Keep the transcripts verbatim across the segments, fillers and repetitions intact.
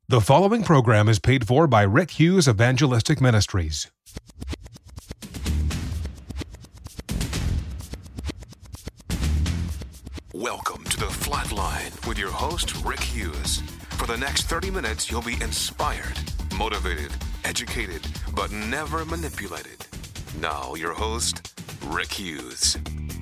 The following program is paid for by Rick Hughes Evangelistic Ministries. Welcome to The Flatline with your host, Rick Hughes. For the next thirty minutes, you'll be inspired, motivated, educated, but never manipulated. Now, your host, Rick Hughes.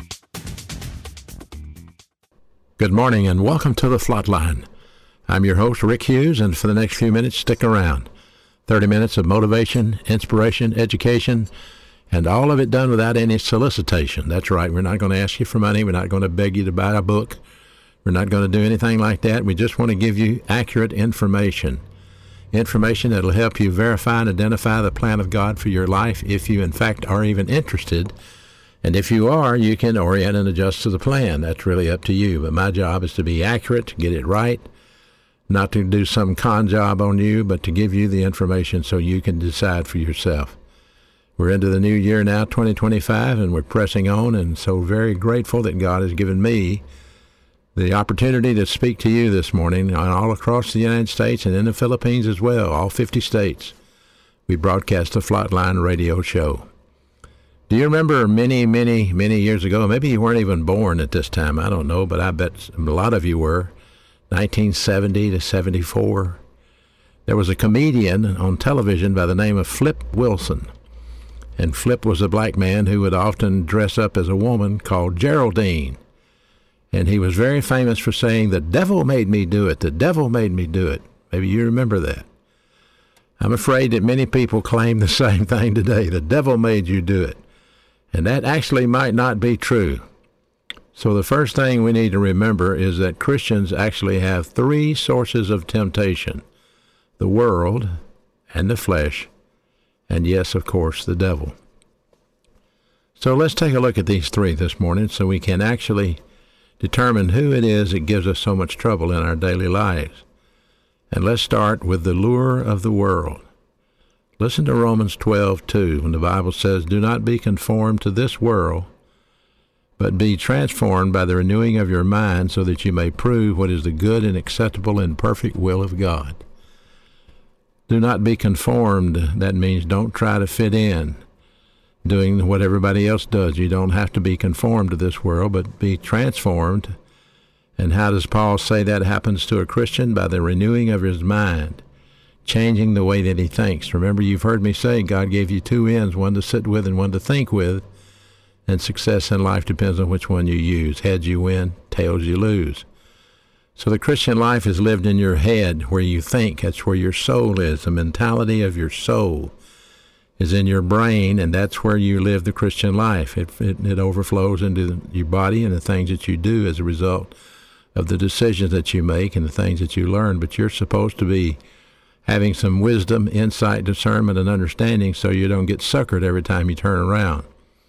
Good morning and welcome to The Flatline. I'm your host, Rick Hughes, and for the next few minutes, stick around. thirty minutes of motivation, inspiration, education, and all of it done without any solicitation. That's right. We're not going to ask you for money. We're not going to beg you to buy a book. We're not going to do anything like that. We just want to give you accurate information. Information that will help you verify and identify the plan of God for your life if you, in fact, are even interested. And if you are, you can orient and adjust to the plan. That's really up to you. But my job is to be accurate, to get it right, not to do some con job on you, but to give you the information so you can decide for yourself. We're into the new year now, twenty twenty-five, and we're pressing on, and so very grateful that God has given me the opportunity to speak to you this morning all across the United States and in the Philippines as well, all fifty states. We broadcast the Flatline radio show. Do you remember many, many, many years ago, maybe you weren't even born at this time, I don't know, but I bet a lot of you were, nineteen seventy to seventy-four, there was a comedian on television by the name of Flip Wilson. And Flip was a black man who would often dress up as a woman called Geraldine. And he was very famous for saying, "The devil made me do it. The devil made me do it." Maybe you remember that. I'm afraid that many people claim the same thing today. The devil made you do it. And that actually might not be true. So the first thing we need to remember is that Christians actually have three sources of temptation: the world and the flesh, and yes, of course, the devil. So let's take a look at these three this morning so we can actually determine who it is that gives us so much trouble in our daily lives. And let's start with the lure of the world. Listen to Romans twelve two when the Bible says, "Do not be conformed to this world, but be transformed by the renewing of your mind so that you may prove what is the good and acceptable and perfect will of God." Do not be conformed. That means don't try to fit in, doing what everybody else does. You don't have to be conformed to this world, but be transformed. And how does Paul say that happens to a Christian? By the renewing of his mind, changing the way that he thinks. Remember, you've heard me say God gave you two ends, one to sit with and one to think with. And success in life depends on which one you use. Heads you win, tails you lose. So the Christian life is lived in your head, where you think. That's where your soul is. The mentality of your soul is in your brain, and that's where you live the Christian life. It, it, it overflows into your body and the things that you do as a result of the decisions that you make and the things that you learn. But you're supposed to be having some wisdom, insight, discernment, and understanding so you don't get suckered every time you turn around.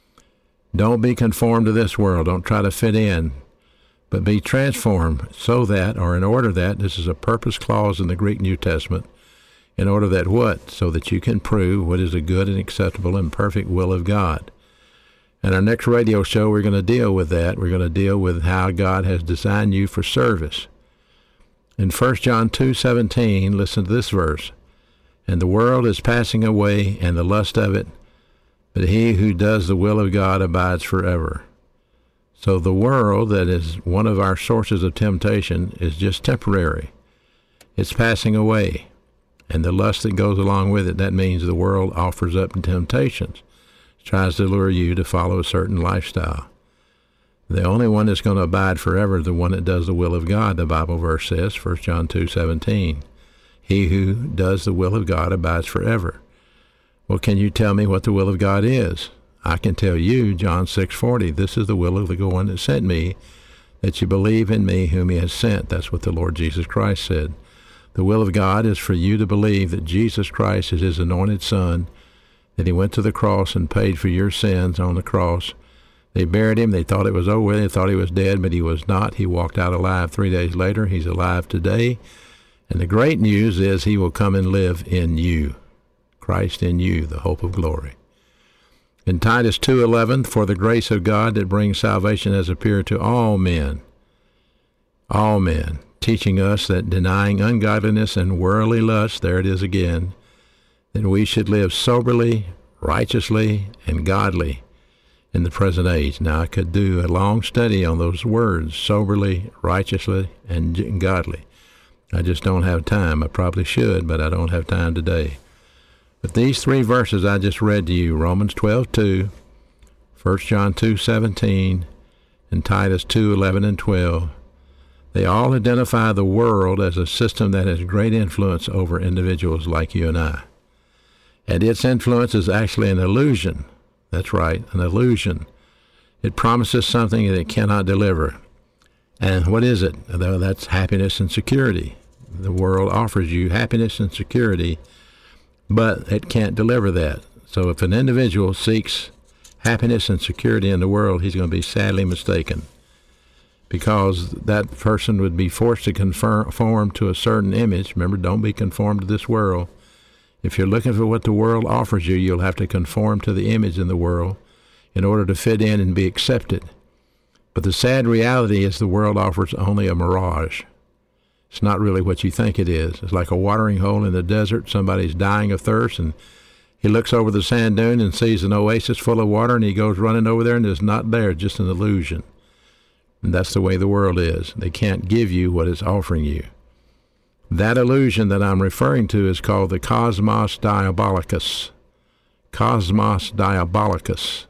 Don't be conformed to this world. Don't try to fit in, but be transformed so that, or in order that, this is a purpose clause in the Greek New Testament, in order that what? So that you can prove what is a good and acceptable and perfect will of God. In our next radio show, we're going to deal with that. We're going to deal with how God has designed you for service. In First John two seventeen, listen to this verse, "And the world is passing away, and the lust of it, but he who does the will of God abides forever." So the world, that is one of our sources of temptation, is just temporary. It's passing away. And the lust that goes along with it, that means the world offers up temptations. It tries to lure you to follow a certain lifestyle. The only one that's going to abide forever is the one that does the will of God, the Bible verse says, First John two seventeen. He who does the will of God abides forever. Well, can you tell me what the will of God is? I can tell you, John six forty, "This is the will of the one that sent me, that you believe in me whom he has sent." That's what the Lord Jesus Christ said. The will of God is for you to believe that Jesus Christ is his anointed Son, that he went to the cross and paid for your sins on the cross. They buried him. They thought it was over. They thought he was dead, but he was not. He walked out alive three days later. He's alive today. And the great news is he will come and live in you. Christ in you, the hope of glory. In Titus two eleven, "For the grace of God that brings salvation has appeared to all men." All men. teaching us that denying ungodliness and worldly lust, there it is again, that we should live soberly, righteously, and godly in the present age. Now, I could do a long study on those words, soberly, righteously, and godly. I just don't have time. I probably should, but I don't have time today. But these three verses I just read to you, Romans twelve two, First John two seventeen, and Titus two eleven and twelve, they all identify the world as a system that has great influence over individuals like you and I. And its influence is actually an illusion. That's right, an illusion. It promises something that it cannot deliver. And what is it? That's happiness and security. The world offers you happiness and security, but it can't deliver that. So if an individual seeks happiness and security in the world, he's going to be sadly mistaken, because that person would be forced to conform to a certain image. Remember, don't be conformed to this world. If you're looking for what the world offers you, you'll have to conform to the image in the world in order to fit in and be accepted. But the sad reality is the world offers only a mirage. It's not really what you think it is. It's like a watering hole in the desert. Somebody's dying of thirst, and he looks over the sand dune and sees an oasis full of water, and he goes running over there, and it's not there, just an illusion. And that's the way the world is. They can't give you what it's offering you. That illusion that I'm referring to is called the Cosmos Diabolicus. Cosmos Diabolicus.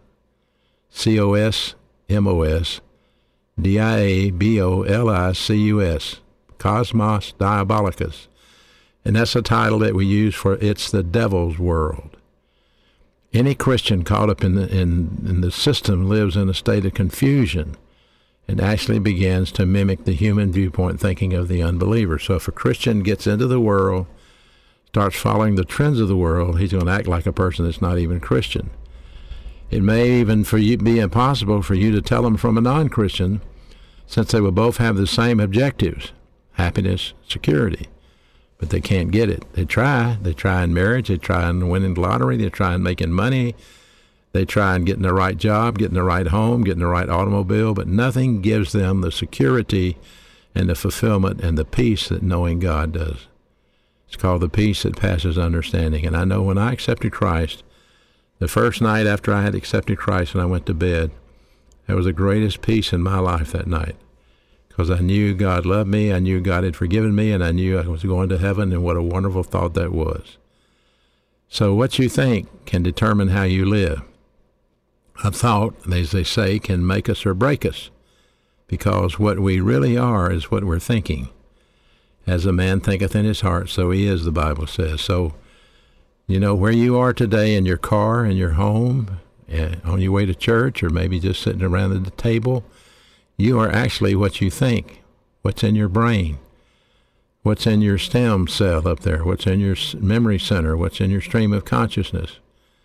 C O S M O S D I A B O L I C U S. Cosmos Diabolicus. And that's a title that we use for it's the devil's world. Any Christian caught up in the, in, in the system lives in a state of confusion and actually begins to mimic the human viewpoint thinking of the unbeliever. So if a Christian gets into the world, starts following the trends of the world, he's going to act like a person that's not even Christian. It may even for you be impossible for you to tell them from a non-Christian, since they will both have the same objectives, happiness, security. But they can't get it. They try. They try in marriage. They try in winning the lottery. They try in making money. They try in getting the right job, getting the right home, getting the right automobile, but nothing gives them the security and the fulfillment and the peace that knowing God does. It's called the peace that passes understanding. And I know when I accepted Christ, the first night after I had accepted Christ and I went to bed, there was the greatest peace in my life that night, because I knew God loved me, I knew God had forgiven me, and I knew I was going to heaven, and what a wonderful thought that was. So what you think can determine how you live. A thought, as they say, can make us or break us, because what we really are is what we're thinking. As a man thinketh in his heart, so he is, the Bible says. So, you know, where you are today in your car, in your home, on your way to church, or maybe just sitting around the table, you are actually what you think, what's in your brain, what's in your stem cell up there, what's in your memory center, what's in your stream of consciousness.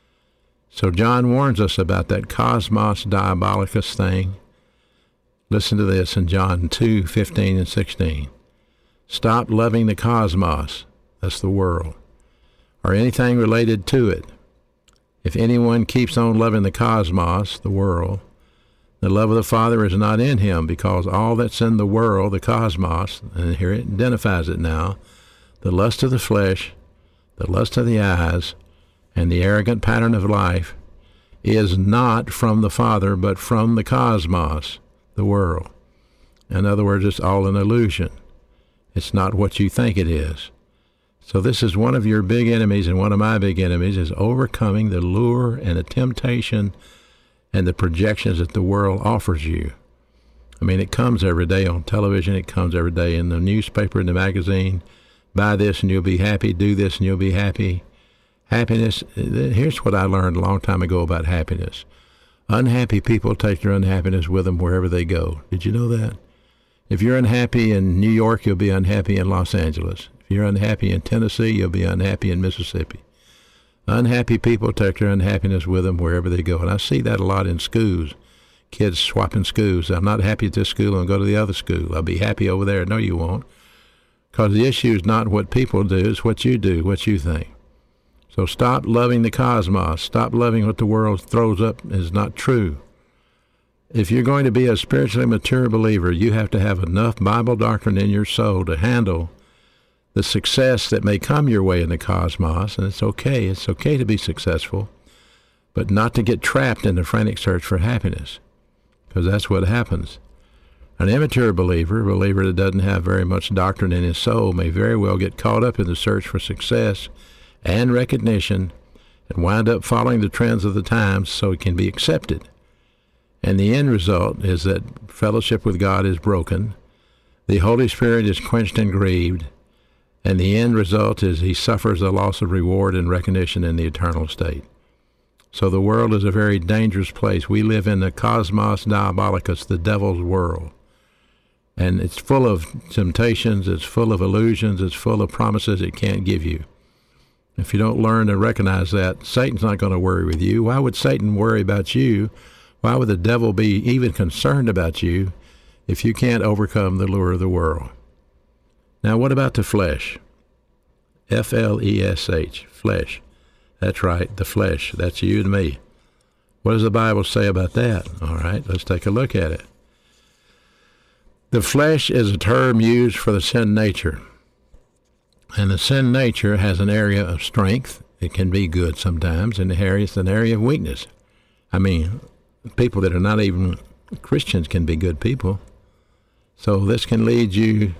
So John warns us about that Cosmos Diabolicus thing. Listen to this in John two fifteen and sixteen. Stop loving the cosmos, that's the world, or anything related to it. If anyone keeps on loving the cosmos, the world, the love of the Father is not in him, because all that's in the world, the cosmos, and here it identifies it now, the lust of the flesh, the lust of the eyes, and the arrogant pattern of life, is not from the Father, but from the cosmos, the world. In other words, it's all an illusion. It's not what you think it is. So this is one of your big enemies, and one of my big enemies is overcoming the lure and the temptation and the projections that the world offers you. I mean, it comes every day on television. It comes every day in the newspaper, in the magazine. Buy this and you'll be happy. Do this and you'll be happy. Happiness, here's what I learned a long time ago about happiness. Unhappy people take their unhappiness with them wherever they go. Did you know that? If you're unhappy in New York, you'll be unhappy in Los Angeles. If you're unhappy in Tennessee, you'll be unhappy in Mississippi. Unhappy people take their unhappiness with them wherever they go. And I see that a lot in schools. Kids swapping schools. I'm not happy at this school, I'll go to the other school. I'll be happy over there. No, you won't. Because the issue is not what people do, it's what you do, what you think. So stop loving the cosmos. Stop loving what the world throws up as not true. If you're going to be a spiritually mature believer, you have to have enough Bible doctrine in your soul to handle the success that may come your way in the cosmos. And it's okay. It's okay to be successful, but not to get trapped in the frantic search for happiness, because that's what happens. An immature believer, a believer that doesn't have very much doctrine in his soul, may very well get caught up in the search for success and recognition and wind up following the trends of the times so it can be accepted. And the end result is that fellowship with God is broken, the Holy Spirit is quenched and grieved, and the end result is he suffers a loss of reward and recognition in the eternal state. So the world is a very dangerous place. We live in the cosmos diabolicus, the devil's world. And it's full of temptations, it's full of illusions, it's full of promises it can't give you. If you don't learn to recognize that, Satan's not going to worry with you. Why would Satan worry about you? Why would the devil be even concerned about you if you can't overcome the lure of the world? Now, what about the flesh? F L E S H, flesh. That's right, the flesh. That's you and me. What does the Bible say about that? All right, let's take a look at it. The flesh is a term used for the sin nature. And the sin nature has an area of strength. It can be good sometimes, and it's an area of weakness. I mean, people that are not even Christians can be good people. So this can lead you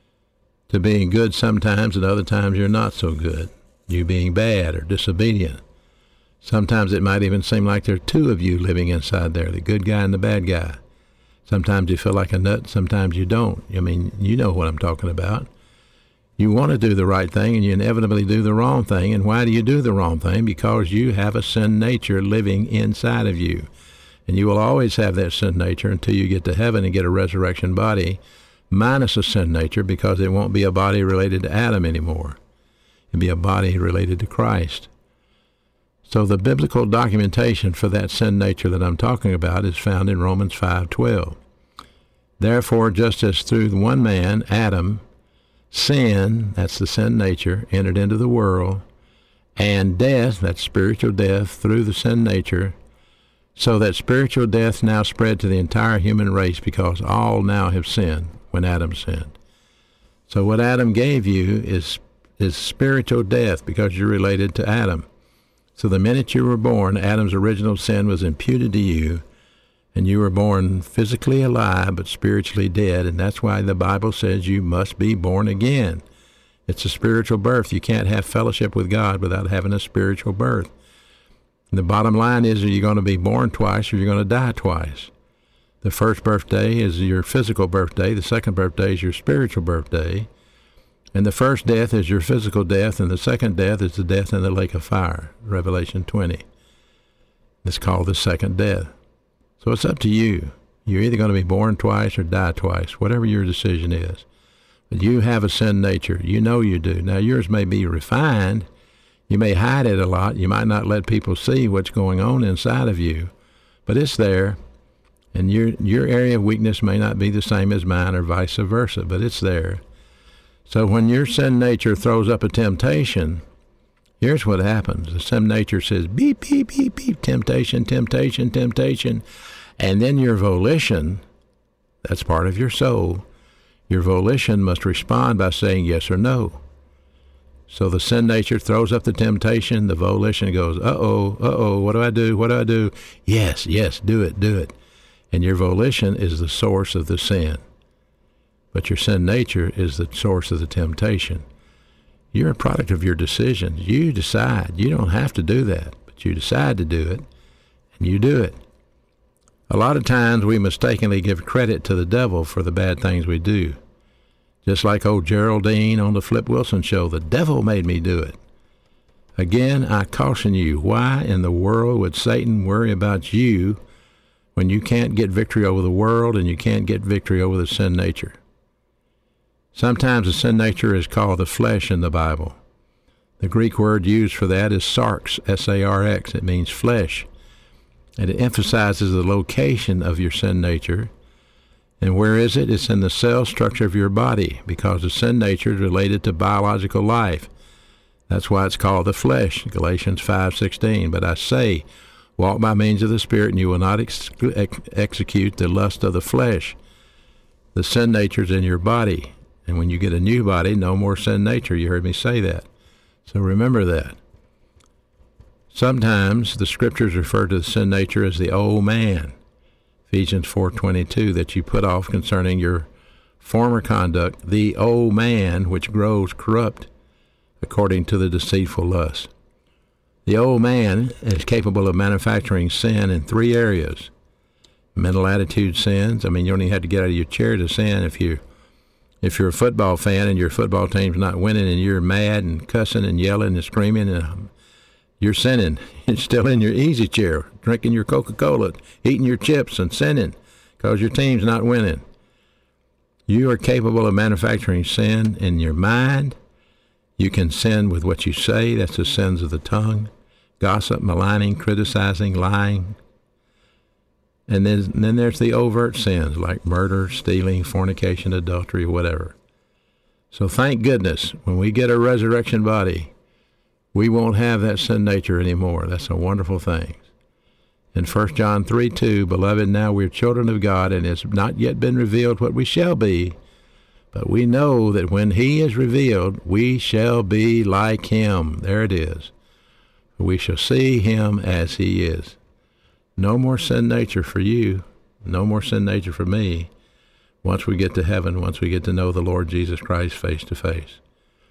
to being good sometimes, and other times you're not so good. You being bad or disobedient. Sometimes it might even seem like there are two of you living inside there, the good guy and the bad guy. Sometimes you feel like a nut, sometimes you don't. I mean, you know what I'm talking about. You want to do the right thing, and you inevitably do the wrong thing. And why do you do the wrong thing? Because you have a sin nature living inside of you. And you will always have that sin nature until you get to heaven and get a resurrection body, minus a sin nature, because it won't be a body related to Adam anymore. It'll be a body related to Christ. So the biblical documentation for that sin nature that I'm talking about is found in Romans five twelve. Therefore, just as through one man, Adam, sin, that's the sin nature, entered into the world, and death, that's spiritual death, through the sin nature, so that spiritual death now spread to the entire human race because all now have sinned when Adam sinned. So what Adam gave you is, is spiritual death because you're related to Adam. So the minute you were born, Adam's original sin was imputed to you, and you were born physically alive but spiritually dead, and that's why the Bible says you must be born again. It's a spiritual birth. You can't have fellowship with God without having a spiritual birth. And the bottom line is, are you going to be born twice or you're going to die twice? The first birthday is your physical birthday. The second birthday is your spiritual birthday. And the first death is your physical death, and the second death is the death in the lake of fire, Revelation twenty. It's called the second death. So it's up to you. You're either going to be born twice or die twice, whatever your decision is. But you have a sin nature. You know you do. Now, yours may be refined. You may hide it a lot. You might not let people see what's going on inside of you. But it's there. And your your area of weakness may not be the same as mine or vice versa, but it's there. So when your sin nature throws up a temptation, here's what happens. The sin nature says, beep, beep, beep, beep, temptation, temptation, temptation. And then your volition, that's part of your soul, your volition must respond by saying yes or no. So the sin nature throws up the temptation, the volition goes, uh-oh, uh-oh, what do I do, what do I do? Yes, yes, do it, do it. And your volition is the source of the sin. But your sin nature is the source of the temptation. You're a product of your decisions. You decide. You don't have to do that, but you decide to do it, and you do it. A lot of times we mistakenly give credit to the devil for the bad things we do. Just like old Geraldine on the Flip Wilson show, the devil made me do it. Again, I caution you, why in the world would Satan worry about you when you can't get victory over the world and you can't get victory over the sin nature? Sometimes the sin nature is called the flesh in the Bible. The Greek word used for that is sarx, S A R X. It means flesh. And it emphasizes the location of your sin nature. And where is it? It's in the cell structure of your body, because the sin nature is related to biological life. That's why it's called the flesh, Galatians five sixteen. But I say, Walk by means of the Spirit, and you will not ex- ex- execute the lust of the flesh. The sin nature's in your body. And when you get a new body, no more sin nature. You heard me say that. So remember that. Sometimes the scriptures refer to the sin nature as the old man. Ephesians four twenty-two, that you put off concerning your former conduct, the old man which grows corrupt according to the deceitful lust. The old man is capable of manufacturing sin in three areas. Mental attitude sins. I mean, you don't even have to get out of your chair to sin. If you, if you're a football fan and your football team's not winning and you're mad and cussing and yelling and screaming, and you're sinning. You're still in your easy chair, drinking your Coca-Cola, eating your chips and sinning because your team's not winning. You are capable of manufacturing sin in your mind. You can sin with what you say. That's the sins of the tongue. Gossip, maligning, criticizing, lying. And then, and then there's the overt sins like murder, stealing, fornication, adultery, whatever. So thank goodness when we get a resurrection body, we won't have that sin nature anymore. That's a wonderful thing. In First John three two, Beloved, now we're children of God, and it's not yet been revealed what we shall be. But we know that when he is revealed, we shall be like him. There it is. We shall see him as he is. No more sin nature for you. No more sin nature for me. Once we get to heaven, once we get to know the Lord Jesus Christ face to face.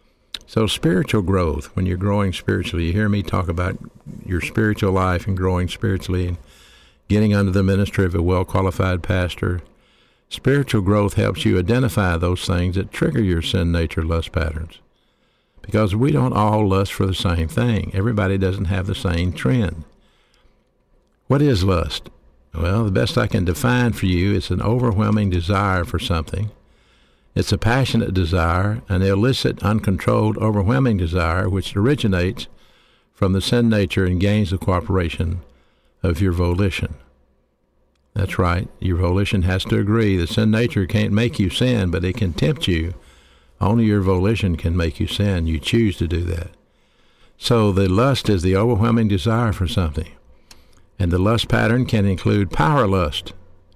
So spiritual growth, when you're growing spiritually, you hear me talk about your spiritual life and growing spiritually and getting under the ministry of a well-qualified pastor. Spiritual growth helps you identify those things that trigger your sin nature lust patterns. Because we don't all lust for the same thing. Everybody doesn't have the same trend. What is lust? Well, the best I can define for you is an overwhelming desire for something. It's a passionate desire, an illicit, uncontrolled, overwhelming desire which originates from the sin nature and gains the cooperation of your volition. That's right. Your volition has to agree. The sin nature can't make you sin, but it can tempt you. Only your volition can make you sin. You choose to do that. So the lust is the overwhelming desire for something. And the lust pattern can include power lust.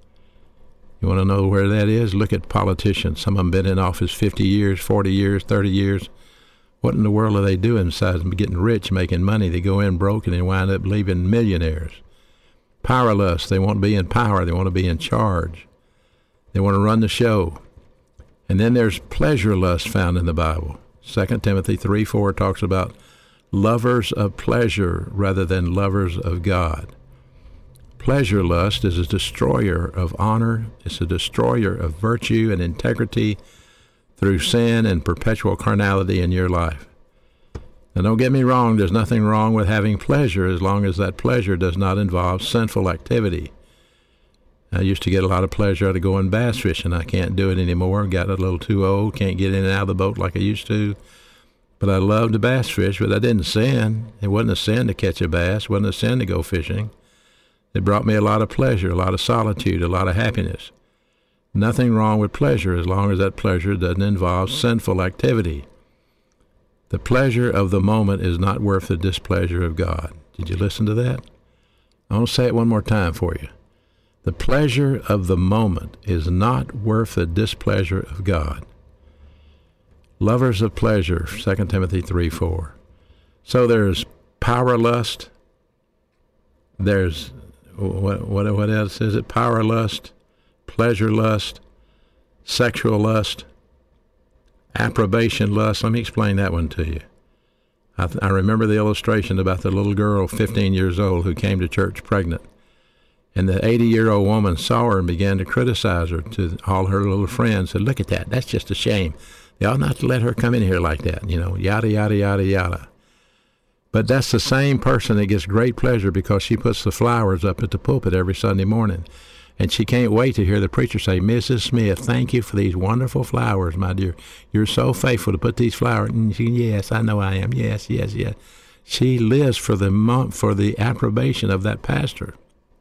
You want to know where that is? Look at politicians. Some of them been in office fifty years, forty years, thirty years. What in the world are they doing besides getting rich, making money? They go in broke and they wind up leaving millionaires. Power lust. They want to be in power. They want to be in charge. They want to run the show. And then there's pleasure lust found in the Bible. Second Timothy three four talks about lovers of pleasure rather than lovers of God. Pleasure lust is a destroyer of honor. It's a destroyer of virtue and integrity through sin and perpetual carnality in your life. Now, don't get me wrong. There's nothing wrong with having pleasure as long as that pleasure does not involve sinful activity. I used to get a lot of pleasure out of going bass fishing. I can't do it anymore. Got a little too old. Can't get in and out of the boat like I used to. But I loved to bass fish, but I didn't sin. It wasn't a sin to catch a bass. It wasn't a sin to go fishing. It brought me a lot of pleasure, a lot of solitude, a lot of happiness. Nothing wrong with pleasure as long as that pleasure doesn't involve sinful activity. The pleasure of the moment is not worth the displeasure of God. Did you listen to that? I'll say it one more time for you. The pleasure of the moment is not worth the displeasure of God. Lovers of pleasure, Second Timothy three four. So there's power lust. There's, what, what, what else is it? Power lust, pleasure lust, sexual lust, approbation lust. Let me explain that one to you. I, I remember the illustration about the little girl, fifteen years old, who came to church pregnant. And the eighty-year-old woman saw her and began to criticize her to all her little friends. Said, look at that. That's just a shame. They ought not to let her come in here like that, you know, yada, yada, yada, yada. But that's the same person that gets great pleasure because she puts the flowers up at the pulpit every Sunday morning. And she can't wait to hear the preacher say, Missus Smith, thank you for these wonderful flowers, my dear. You're so faithful to put these flowers. And she, yes, I know I am. Yes, yes, yes. She lives for the for the approbation of that pastor.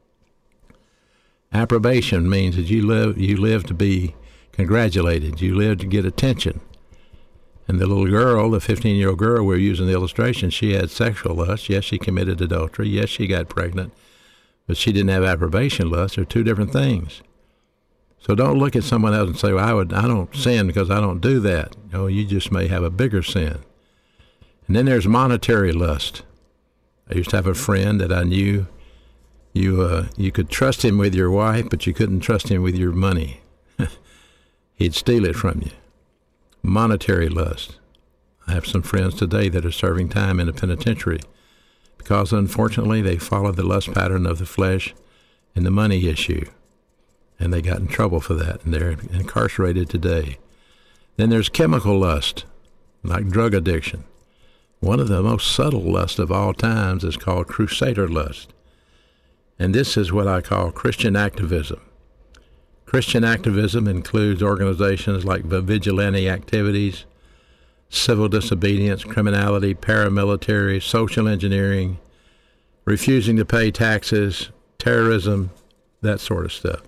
Approbation means that you live you live to be congratulated. You live to get attention. And the little girl, the fifteen-year-old girl we're using the illustration, she had sexual lust. Yes, she committed adultery. Yes, she got pregnant. but she didn't have approbation lust. They're two different things. So don't look at someone else and say, well, I would, I don't sin because I don't do that. No, you just may have a bigger sin. And then there's monetary lust. I used to have a friend that I knew you uh, you could trust him with your wife, but you couldn't trust him with your money. He'd steal it from you. Monetary lust. I have some friends today that are serving time in a penitentiary because, unfortunately, they followed the lust pattern of the flesh and the money issue. And they got in trouble for that, and they're incarcerated today. Then there's chemical lust, like drug addiction. One of the most subtle lusts of all times is called crusader lust. And this is what I call Christian activism. Christian activism includes organizations like vigilante activities, civil disobedience, criminality, paramilitary, social engineering, refusing to pay taxes, terrorism, that sort of stuff.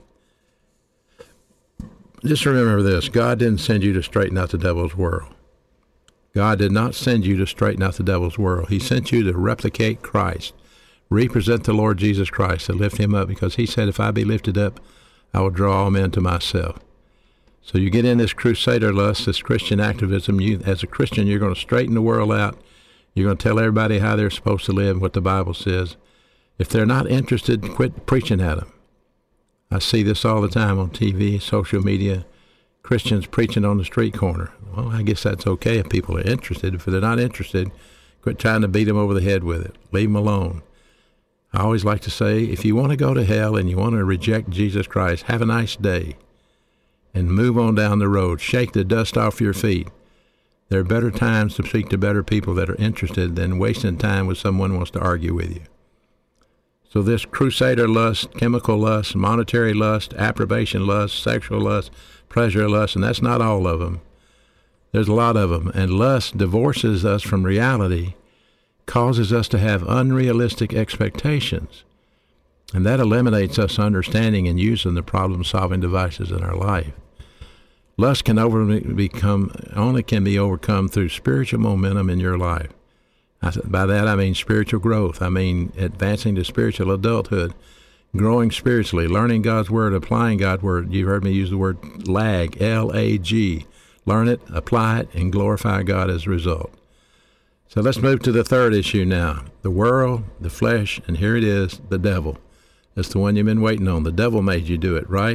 Just remember this, God didn't send you to straighten out the devil's world. God did not send you to straighten out the devil's world. He sent you to replicate Christ, represent the Lord Jesus Christ, to lift him up, because he said, if I be lifted up, I will draw all men to myself. So you get in this crusader lust, this Christian activism. You, as a Christian, you're going to straighten the world out. You're going to tell everybody how they're supposed to live, what the Bible says. If they're not interested, quit preaching at them. I see this all the time on T V, social media, Christians preaching on the street corner. Well, I guess that's okay if people are interested. If they're not interested, quit trying to beat them over the head with it. Leave them alone. I always like to say, if you want to go to hell and you want to reject Jesus Christ, have a nice day and move on down the road. Shake the dust off your feet. There are better times to speak to better people that are interested than wasting time with someone who wants to argue with you. So this crusader lust, chemical lust, monetary lust, approbation lust, sexual lust, pleasure lust, and that's not all of them. There's a lot of them. And lust divorces us from reality, causes us to have unrealistic expectations. And that eliminates us understanding and using the problem-solving devices in our life. Lust can over become, only can be overcome through spiritual momentum in your life. By that I mean spiritual growth. I mean advancing to spiritual adulthood, growing spiritually, learning God's Word, applying God's Word. You've heard me use the word lag, L A G. Learn it, apply it, and glorify God as a result. So let's move to the third issue now. The world, the flesh, and here it is, the devil. That's the one you've been waiting on. The devil made you do it, right?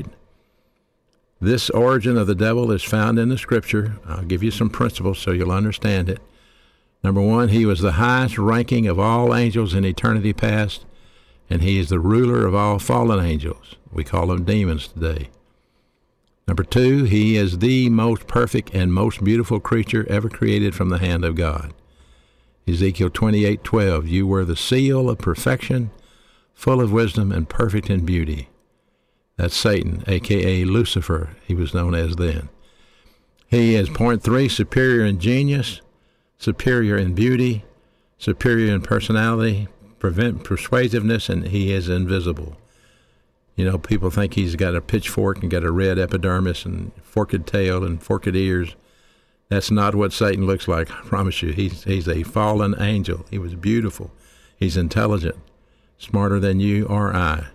This origin of the devil is found in the Scripture. I'll give you some principles so you'll understand it. Number one, he was the highest ranking of all angels in eternity past, and he is the ruler of all fallen angels. We call them demons today. Number two, he is the most perfect and most beautiful creature ever created from the hand of God. Ezekiel twenty-eight twelve, you were the seal of perfection, full of wisdom and perfect in beauty. That's Satan, a k a. Lucifer, he was known as then. He is, point three, superior in genius, superior in beauty, superior in personality, prevent persuasiveness, and he is invisible. You know, people think he's got a pitchfork and got a red epidermis and forked tail and forked ears. That's not what Satan looks like, I promise you. He's, he's a fallen angel. He was beautiful. He's intelligent, smarter than you or I.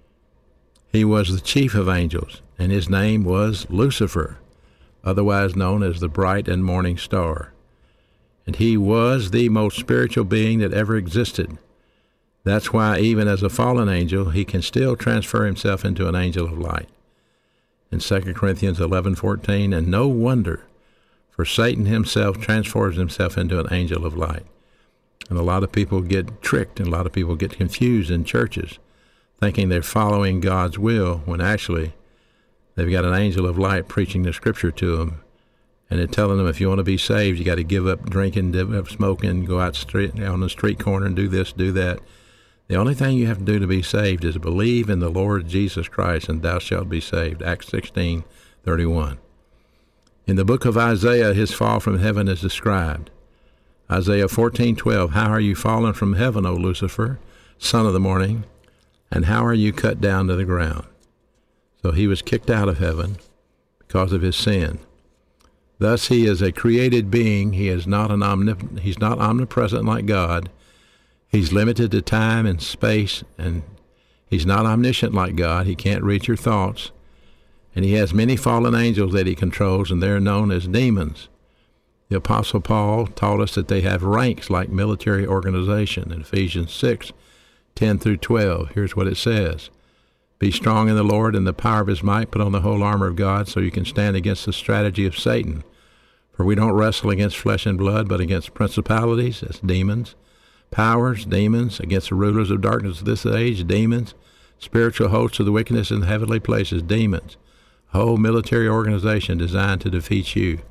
He was the chief of angels, and his name was Lucifer, otherwise known as the bright and morning star. And he was the most spiritual being that ever existed. That's why even as a fallen angel, he can still transfer himself into an angel of light. In Second Corinthians eleven fourteen, and no wonder, for Satan himself transforms himself into an angel of light. And a lot of people get tricked, and a lot of people get confused in churches, thinking they're following God's will, when actually they've got an angel of light preaching the Scripture to them. And they're telling them, if you want to be saved, you got to give up drinking, give up smoking, go out street, on the street corner and do this, do that. The only thing you have to do to be saved is believe in the Lord Jesus Christ, and thou shalt be saved. Acts sixteen thirty-one. In the book of Isaiah, his fall from heaven is described. Isaiah fourteen twelve, how are you fallen from heaven, O Lucifer, son of the morning, and how are you cut down to the ground? So he was kicked out of heaven because of his sin. Thus he is a created being. He is not an omnip- he's not omnipresent like God. He's limited to time and space, and He's not omniscient like God. He can't read your thoughts. And he has many fallen angels that he controls, and they're known as demons. The Apostle Paul taught us that they have ranks like military organization in Ephesians six, ten through twelve. Here's what it says. Be strong in the Lord and the power of his might. Put on the whole armor of God so you can stand against the strategy of Satan. For we don't wrestle against flesh and blood, but against principalities, that's demons, powers, demons, against the rulers of darkness of this age, demons, spiritual hosts of the wickedness in the heavenly places, demons. A whole military organization designed to defeat you.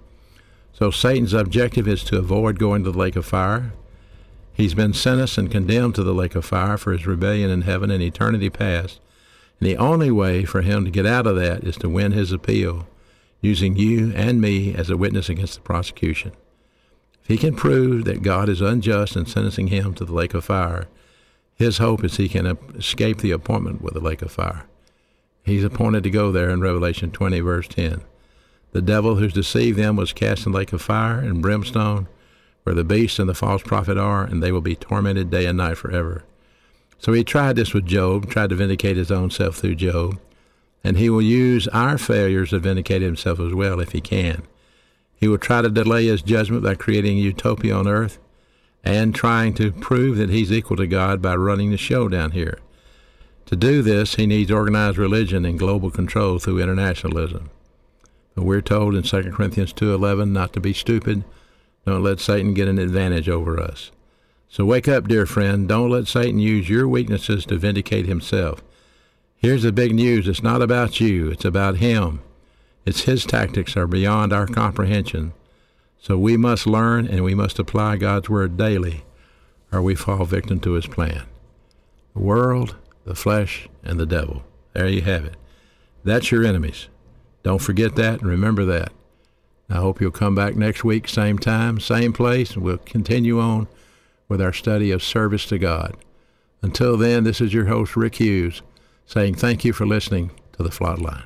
So Satan's objective is to avoid going to the lake of fire. He's been sentenced and condemned to the lake of fire for his rebellion in heaven and eternity past. And the only way for him to get out of that is to win his appeal, using you and me as a witness against the prosecution. If he can prove that God is unjust in sentencing him to the lake of fire, his hope is he can escape the appointment with the lake of fire. He's appointed to go there in Revelation twenty, verse ten. The devil who's deceived them was cast in the lake of fire and brimstone, where the beast and the false prophet are, and they will be tormented day and night forever. So he tried this with Job, tried to vindicate his own self through Job, and he will use our failures to vindicate himself as well if he can. He will try to delay his judgment by creating a utopia on earth and trying to prove that he's equal to God by running the show down here. To do this, he needs organized religion and global control through internationalism. But we're told in Second Corinthians two eleven not to be stupid. Don't let Satan get an advantage over us. So wake up, dear friend. Don't let Satan use your weaknesses to vindicate himself. Here's the big news. It's not about you. It's about him. It's his tactics are beyond our comprehension. So we must learn and we must apply God's word daily, or we fall victim to his plan. The world, the flesh, and the devil. There you have it. That's your enemies. Don't forget that and remember that. I hope you'll come back next week, same time, same place, and we'll continue on with our study of service to God. Until then, this is your host, Rick Hughes, saying thank you for listening to The Flatline.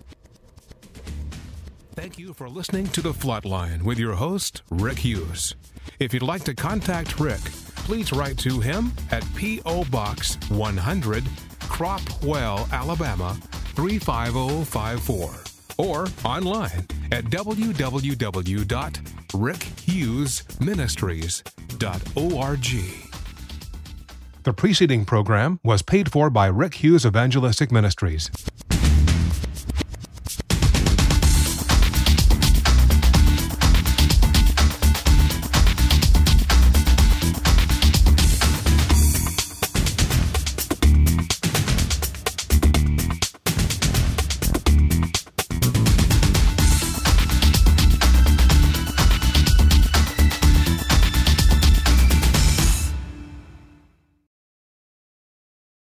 Thank you for listening to The Flatline with your host, Rick Hughes. If you'd like to contact Rick, please write to him at P O. Box one hundred, Cropwell, Alabama, three five zero five four, or online at w w w dot rick hughes ministries dot org. The preceding program was paid for by Rick Hughes Evangelistic Ministries.